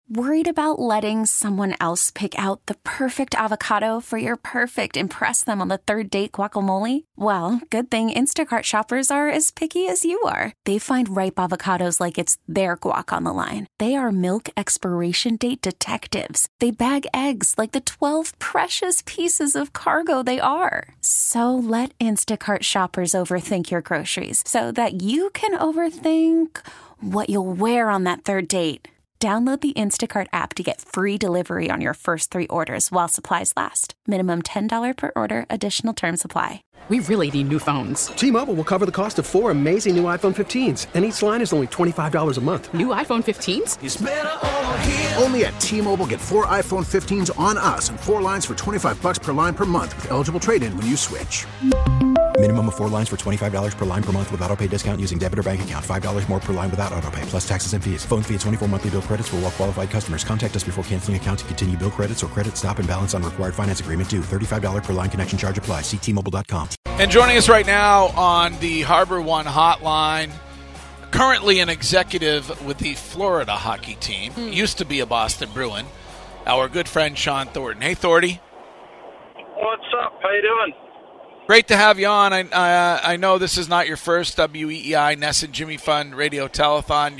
Worried about letting someone else pick out the perfect avocado for your perfect impress them on the third date guacamole? Well, good thing Instacart shoppers are as picky as you are. They find ripe avocados like it's their guac on the line. They are milk expiration date detectives. They bag eggs like the 12 precious pieces of cargo they are. So let Instacart shoppers overthink your groceries so that you can overthink what you'll wear on that third date. Download the Instacart app to get free delivery on your first 3 orders while supplies last. Minimum $10 per order. Additional terms apply. We really need new phones. T-Mobile will cover the cost of 4 amazing new iPhone 15s, and each line is only $25 a month. New iPhone 15s? It's better over here. Only at T-Mobile, get 4 iPhone 15s on us and 4 lines for $25 per line per month with eligible trade-in when you switch. Minimum of 4 lines for $25 per line per month with autopay discount using debit or bank account. $5 more per line without autopay, plus taxes and fees. Phone fee at 24 monthly bill credits for well-qualified customers. Contact us before canceling account to continue bill credits or credit stop and balance on required finance agreement due. $35 per line connection charge applies. See T-Mobile.com. And joining us right now on the Harbor One hotline, currently an executive with the Florida hockey team, used to be a Boston Bruin, our good friend Shawn Thornton. Hey, Thordy. What's up? How you doing? Great to have you on. I know this is not your first WEEI NESN Jimmy Fund Radio Telethon.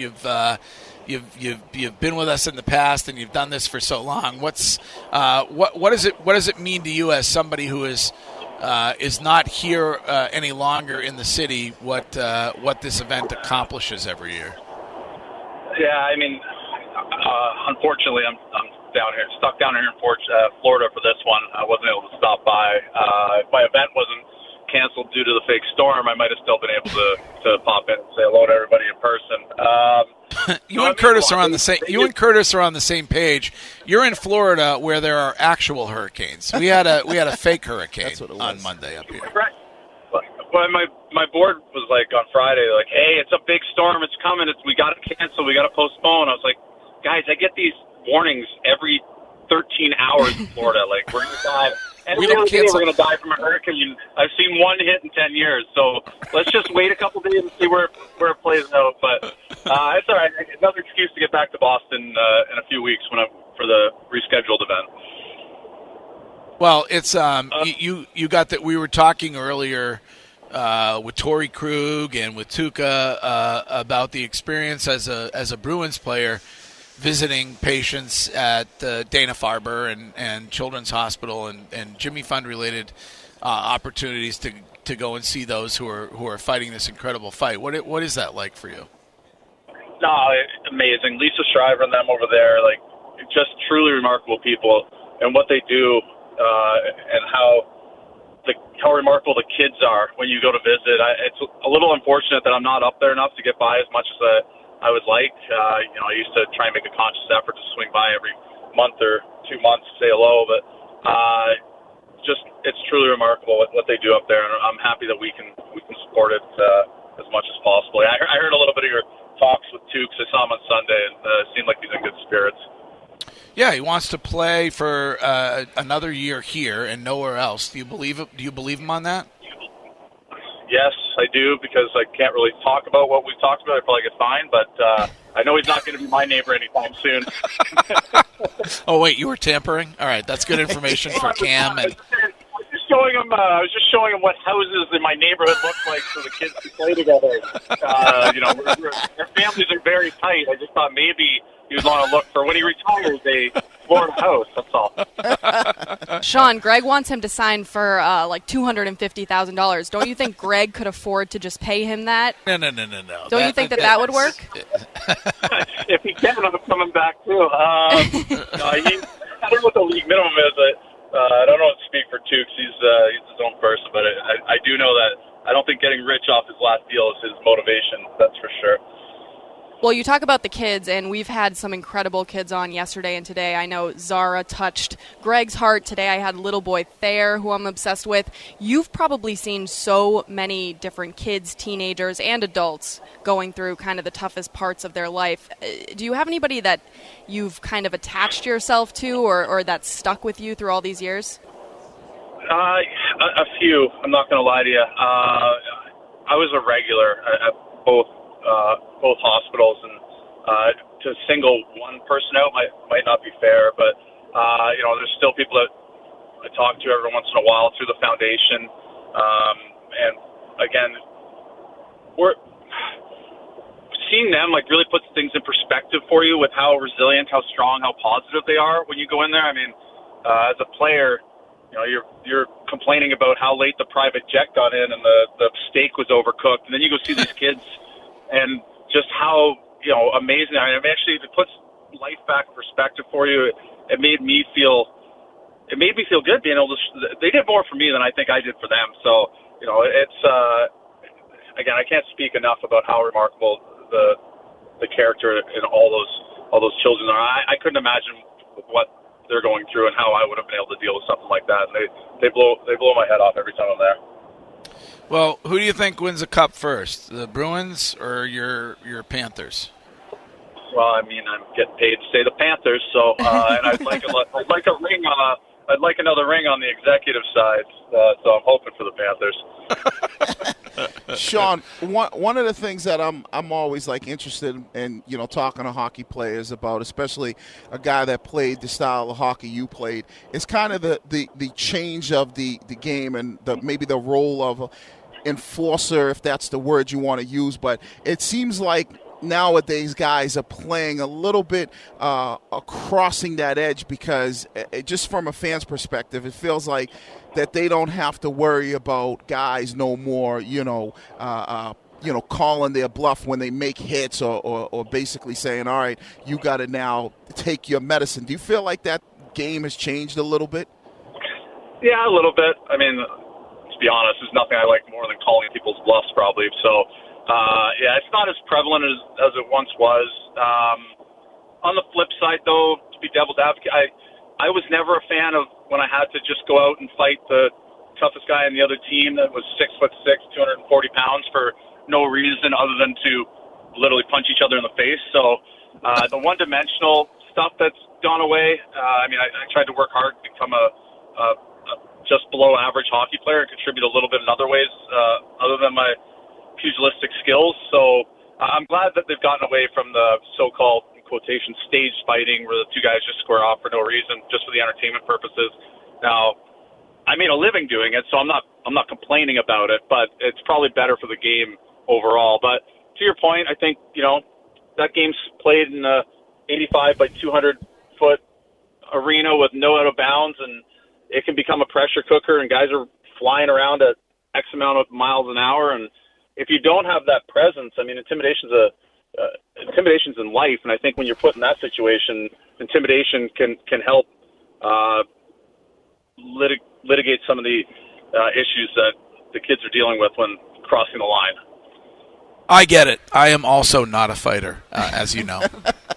You've been with us in the past, and you've done this for so long. What does it mean to you as somebody who is not here any longer in the city? What this event accomplishes every year? Yeah, I mean, unfortunately, I'm stuck down here in Florida for this one. I wasn't able to stop by. If my event wasn't canceled due to the fake storm, I might have still been able to pop in and say hello to everybody in person. You and Curtis are on the same. You and Curtis are on the same page. You're in Florida where there are actual hurricanes. We had a fake hurricane on Monday up here. Right. Well, my board was like on Friday, like, hey, it's a big storm, it's coming. We got to cancel. We got to postpone. I was like, guys, I get these warnings every 13 hours in Florida. Like, we're going to die. And we're going to die from a hurricane. I've seen one hit in 10 years. So let's just wait a couple days and see where it plays out. But it's all right. Another excuse to get back to Boston in a few weeks for the rescheduled event. Well, it's you got that. We were talking earlier with Torrey Krug and with Tuukka about the experience as a Bruins player, visiting patients at Dana-Farber and Children's Hospital and Jimmy Fund related opportunities to go and see those who are fighting this incredible fight. What is that like for you? No, amazing. Lisa Shriver and them over there, like, just truly remarkable people, and what they do, and how remarkable the kids are when you go to visit. It's a little unfortunate that I'm not up there enough to get by as much as I would like. I used to try and make a conscious effort to swing by every month or 2 months to say hello, but it's truly remarkable what they do up there, and I'm happy that we can support it as much as possible. I heard a little bit of your talks with Tukes. I saw him on Sunday, and it seemed like he's in good spirits. Yeah, he wants to play for another year here and nowhere else. Do you believe it? Do you believe him on that? Yes, I do, because I can't really talk about what we've talked about. I probably get fined, but I know he's not going to be my neighbor anytime soon. Oh, wait, you were tampering? All right, that's good information for Cam. And I was just showing him what houses in my neighborhood look like so the kids can play together. Our families are very tight. I just thought maybe he was on a look for when he retires a Florida house. That's all. Shawn, Greg wants him to sign for like $250,000. Don't you think Greg could afford to just pay him that? No. Don't you think that would work? If he can, I'm coming back too. I don't know what the league minimum is. I don't know what to speak for Tukes. He's his own person, but I do know that I don't think getting rich off his last deal is his motivation. That's for sure. Well, you talk about the kids, and we've had some incredible kids on yesterday and today. I know Zara touched Greg's heart. Today I had little boy Thayer, who I'm obsessed with. You've probably seen so many different kids, teenagers, and adults going through kind of the toughest parts of their life. Do you have anybody that you've kind of attached yourself to or that's stuck with you through all these years? A few. I'm not going to lie to you. I was a regular at both hospitals, and to single one person out might not be fair, but there's still people that I talk to every once in a while through the foundation, and again, we're seeing them like really puts things in perspective for you with how resilient, how strong, how positive they are when you go in there. I mean, as a player, you're complaining about how late the private jet got in and the steak was overcooked, and then you go see these kids and just how amazing. I mean, actually, if it puts life back in perspective for you, it made me feel good being able to. They did more for me than I think I did for them. So it's again, I can't speak enough about how remarkable the character in all those children are. I couldn't imagine what they're going through and how I would have been able to deal with something like that. And they blow my head off every time I'm there. Well, who do you think wins the Cup first, the Bruins or your Panthers? Well, I mean, I'm getting paid to say the Panthers, so and I'd like another ring on the executive side, so I'm hoping for the Panthers. Sean, one of the things that I'm always interested in, talking to hockey players about, especially a guy that played the style of hockey you played, is kind of the change of the game and maybe the role of enforcer, if that's the word you want to use. But it seems like nowadays guys are playing a little bit crossing that edge because just from a fan's perspective, it feels like that they don't have to worry about guys no more, calling their bluff when they make hits or basically saying, all right, you got to now take your medicine. Do you feel like that game has changed a little bit? Yeah, a little bit. I mean, to be honest, there's nothing I like more than calling people's bluffs probably. So, it's not as prevalent as it once was. On the flip side, though, to be devil's advocate, I was never a fan of when I had to just go out and fight the toughest guy on the other team that was 6'6", 240 pounds for no reason other than to literally punch each other in the face. So the one-dimensional stuff that's gone away. I tried to work hard to become a just below average hockey player and contribute a little bit in other ways other than my pugilistic skills. So I'm glad that they've gotten away from the so-called, in quotation, staged fighting where the two guys just square off for no reason, just for the entertainment purposes. Now, I made a living doing it, so I'm not complaining about it, but it's probably better for the game overall. But to your point, I think, that game's played in a 85 by 200 foot arena with no out of bounds, and it can become a pressure cooker, and guys are flying around at X amount of miles an hour. And if you don't have that presence, I mean, intimidation's in life, and I think when you're put in that situation, intimidation can help litigate some of the issues that the kids are dealing with when crossing the line. I get it. I am also not a fighter, as you know.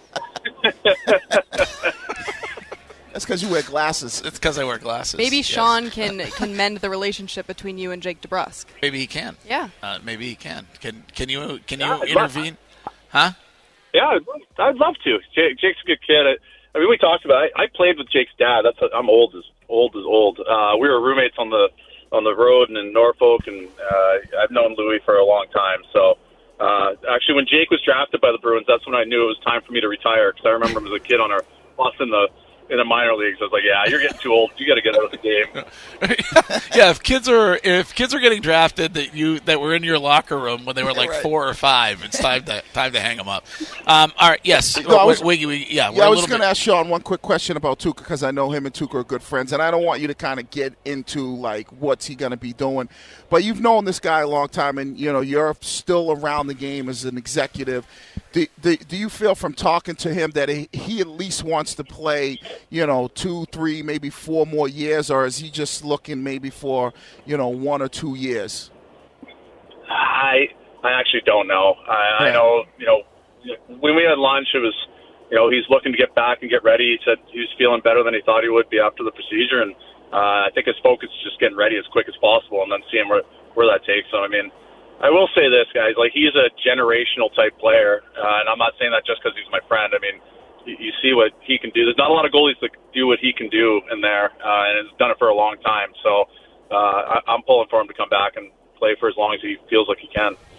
That's because you wear glasses. It's because I wear glasses. Maybe yes. Sean can mend the relationship between you and Jake DeBrusk. Maybe he can. Yeah. Maybe he can. Can you intervene? Huh? Yeah, I'd love to. Jake's a good kid. I mean, we talked about it. I played with Jake's dad. I'm old as old. We were roommates on the road and in Norfolk, and I've known Louis for a long time. So actually, when Jake was drafted by the Bruins, that's when I knew it was time for me to retire, because I remember him as a kid on our bus in the minor leagues. I was like, yeah, you're getting too old. You got to get out of the game. Yeah, if kids are getting drafted that were in your locker room when they were like right. 4 or 5, it's time to hang them up. All right, yes. No, I was going to ask Sean one quick question about Tuukka, because I know him and Tuukka are good friends, and I don't want you to kind of get into like what's he going to be doing. But you've known this guy a long time, and you're still around the game as an executive. Do you feel from talking to him that he at least wants to play, 2, 3, maybe 4 more years, or is he just looking maybe for, 1 or 2 years? I actually don't know. I know, when we had lunch, it was, he's looking to get back and get ready. He said he was feeling better than he thought he would be after the procedure, and I think his focus is just getting ready as quick as possible and then seeing where that takes him. I mean, I will say this, guys, like, he's a generational type player, and I'm not saying that just because he's my friend. I mean, you see what he can do. There's not a lot of goalies that do what he can do in there, and has done it for a long time. So I'm pulling for him to come back and play for as long as he feels like he can.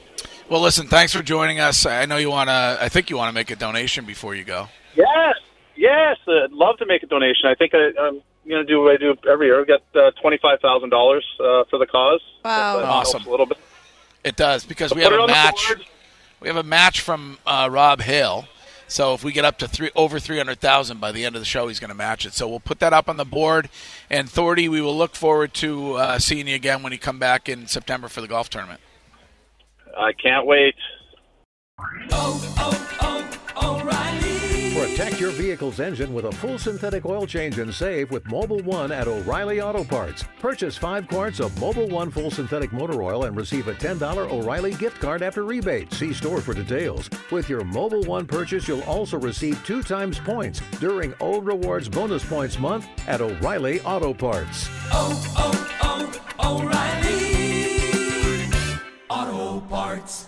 Well, listen, thanks for joining us. I know I think you want to make a donation before you go. Yes, I'd love to make a donation. I think I'm going to do what I do every year. I've got $25,000 for the cause. Wow. Awesome. A little bit. It does, because we have a match. We have a match from Rob Hale. So if we get up to over 300,000 by the end of the show, he's going to match it. So we'll put that up on the board. And Thordy, we will look forward to seeing you again when you come back in September for the golf tournament. I can't wait. O'Reilly. Protect your vehicle's engine with a full synthetic oil change and save with Mobil 1 at O'Reilly Auto Parts. Purchase 5 quarts of Mobil 1 full synthetic motor oil and receive a $10 O'Reilly gift card after rebate. See store for details. With your Mobil 1 purchase, you'll also receive 2 times points during O Rewards Bonus Points Month at O'Reilly Auto Parts. O'Reilly Auto Parts.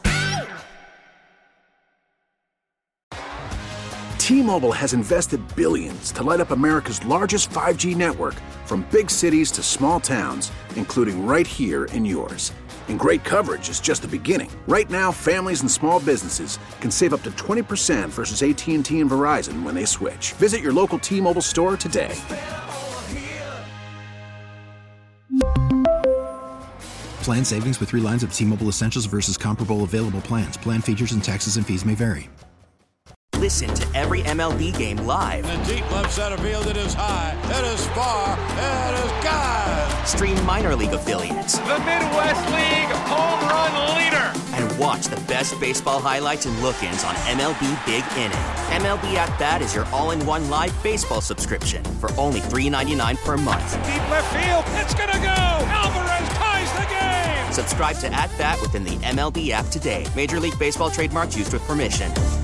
T-Mobile has invested billions to light up America's largest 5G network, from big cities to small towns, including right here in yours. And great coverage is just the beginning. Right now, families and small businesses can save up to 20% versus AT&T and Verizon when they switch. Visit your local T-Mobile store today. Plan savings with 3 lines of T-Mobile Essentials versus comparable available plans. Plan features and taxes and fees may vary. Listen to every MLB game live. In the deep left center field, it is high, it is far, it is gone. Stream minor league affiliates. The Midwest League home run leader. And watch the best baseball highlights and look-ins on MLB Big Inning. MLB At Bat is your all-in-one live baseball subscription for only $3.99 per month. Deep left field, it's gonna go. Alvarez ties the game. Subscribe to At Bat within the MLB app today. Major League Baseball trademarks used with permission.